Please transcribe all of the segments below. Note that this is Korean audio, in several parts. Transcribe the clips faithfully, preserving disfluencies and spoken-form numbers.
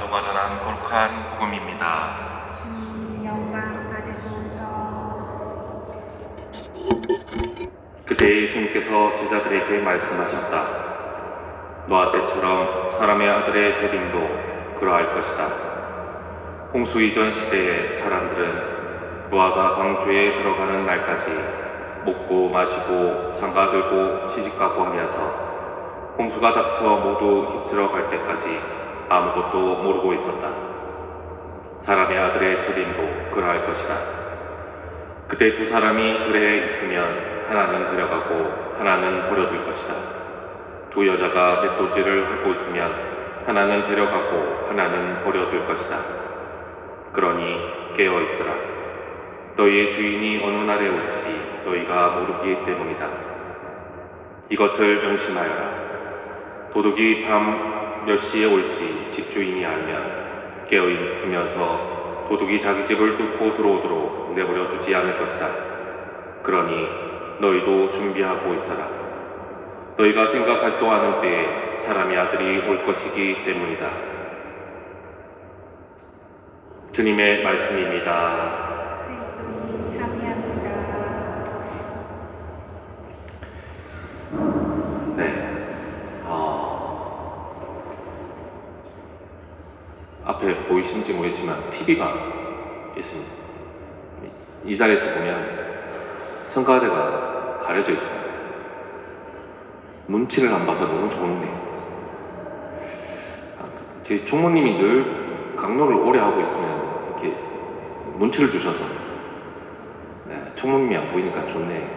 사도가 전한 거룩한 복음입니다. 주님 영광 받으소서. 그때 예수님께서 제자들에게 말씀하셨다. 노아 때처럼 사람의 아들의 재림도 그러할 것이다. 홍수 이전 시대의 사람들은 노아가 방주에 들어가는 날까지 먹고 마시고 장가 들고 시집가고 하면서 홍수가 닥쳐 모두 휩쓸어 갈 때까지 아무것도 모르고 있었다. 사람의 아들의 재림도 그러할 것이다. 그때 두 사람이 들에 있으면 하나는 데려가고 하나는 버려둘 것이다. 두 여자가 맷돌질을 하고 있으면 하나는 데려가고 하나는 버려둘 것이다. 그러니 깨어 있으라. 너희의 주인이 어느 날에 올지 너희가 모르기 때문이다. 이것을 명심하여라. 도둑이 밤 몇 시에 올지 집주인이 알면 깨어 있으면서 도둑이 자기 집을 뚫고 들어오도록 내버려 두지 않을 것이다. 그러니 너희도 준비하고 있어라. 너희가 생각하지도 않은 때에 사람의 아들이 올 것이기 때문이다. 주님의 말씀입니다. 그리스도님 참여합니다. 네. 어, 앞에 보이시는지 모르겠지만 티비가 있습니다. 이 자리에서 보면 성가대가 가려져 있어요. 눈치를 안 봐서 너무 좋은데, 제 총무님이 늘 강로를 오래 하고 있으면 이렇게 눈치를 주셔서, 네, 총무님이 안 보이니까 좋네.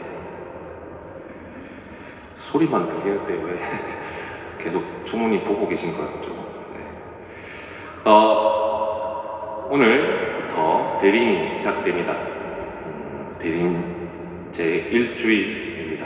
소리만 들리는데 왜 계속 총무님 보고 계신 것 같죠? 네. 어, 오늘부터 대림이 시작됩니다. 음, 대림 제일 주일입니다.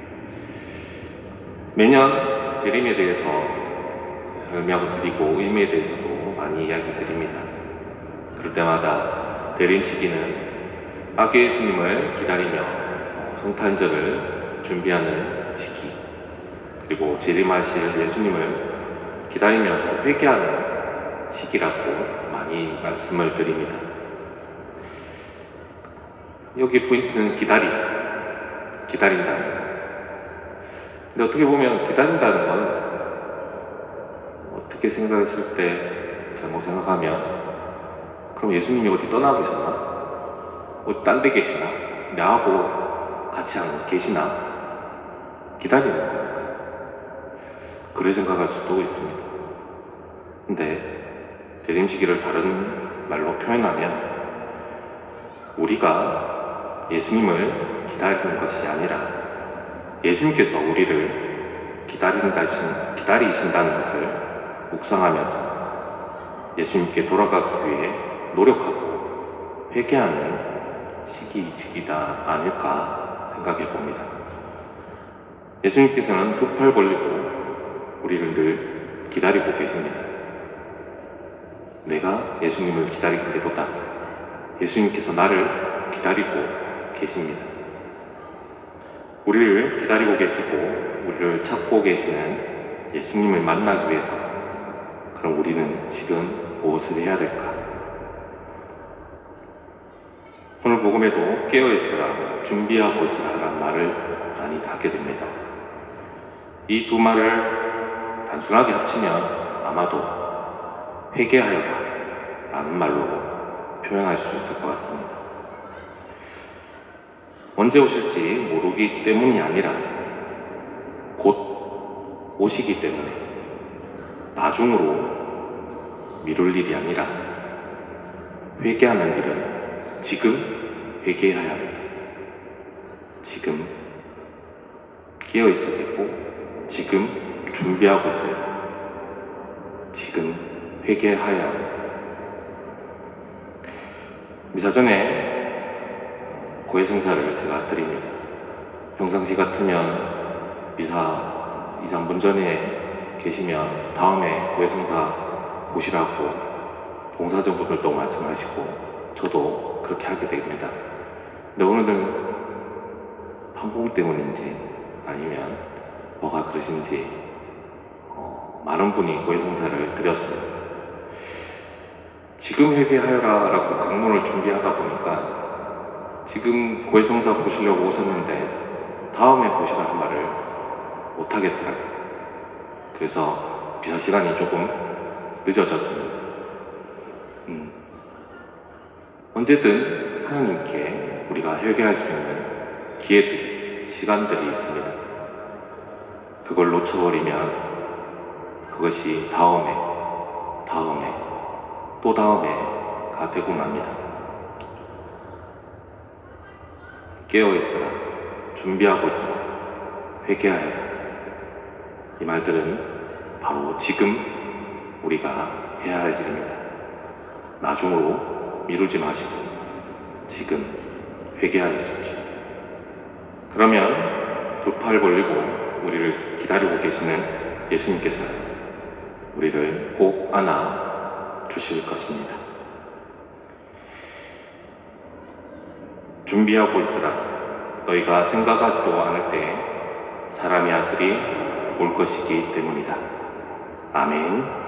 매년 대림에 대해서 설명을 드리고 의미에 대해서도 많이 이야기 드립니다. 그럴 때마다 대림 시기는 아기 예수님을 기다리며 성탄절을 준비하는 시기, 그리고 재림하실 예수님을 기다리면서 회개하는 시기라고 많이 말씀을 드립니다. 여기 포인트는 기다림, 기다린다입니다. 근데 어떻게 보면 기다린다는 건 어떻게 생각했을 때 잘못 생각하면, 그럼 예수님이 어디 떠나 계시나? 어디 딴 데 계시나? 나하고 같이 안 계시나? 기다리는 거니까. 그래 생각할 수도 있습니다. 근데 대림 시기를 다른 말로 표현하면 우리가 예수님을 기다리는 것이 아니라 예수님께서 우리를 기다린다신, 기다리신다는 것을 묵상하면서 예수님께 돌아가기 위해 노력하고 회개하는 시기이다 아닐까 생각해 봅니다. 예수님께서는 두 팔 벌리고 우리를 늘 기다리고 계십니다. 내가 예수님을 기다리기보다 예수님께서 나를 기다리고 계십니다. 우리를 기다리고 계시고 우리를 찾고 계시는 예수님을 만나기 위해서, 그럼 우리는 지금 무엇을 해야 될까? 오늘 복음에도 깨어있으라, 준비하고 있으라 라는 말을 많이 하게 됩니다. 이 두 말을 단순하게 합치면 아마도 회개하여라 라는 말로 표현할 수 있을 것 같습니다. 언제 오실지 모르기 때문이 아니라 곧 오시기 때문에 나중으로 미룰 일이 아니라 회개하는 일은 지금 회개해야 합니다. 지금 깨어 있어야 되고, 지금 준비하고 있어야 돼요. 지금 회개해야 합니다. 미사 전에 고해성사를 제가 드립니다. 평상시 같으면 미사 이, 삼 분 전에 계시면 다음에 고해성사 모시라고 봉사정법을또 말씀하시고 저도 그렇게 하게 됩니다. 근데 오늘은 항공 때문인지 아니면 뭐가 그러신지 어, 많은 분이 고해성사를 드렸어요. 지금 회개하여라 라고 강론을 준비하다 보니까 지금 고해성사 보시려고 오셨는데 다음에 보시라는 말을 못하겠더라고요. 그래서 비사 시간이 조금 늦어졌습니다. 음. 언제든 하나님께 우리가 회개할 수 있는 기회들이, 시간들이 있습니다. 그걸 놓쳐버리면 그것이 다음에, 다음에, 또 다음에가 되고 맙니다. 깨어있으라, 준비하고 있으라, 회개하여라. 이 말들은 바로 지금 우리가 해야 할 일입니다. 나중으로 미루지 마시고 지금 회개하십시오. 그러면 두 팔 벌리고 우리를 기다리고 계시는 예수님께서 우리를 꼭 안아 주실 것입니다. 준비하고 있으라. 너희가 생각하지도 않을 때에 사람의 아들이 올 것이기 때문이다. 아멘.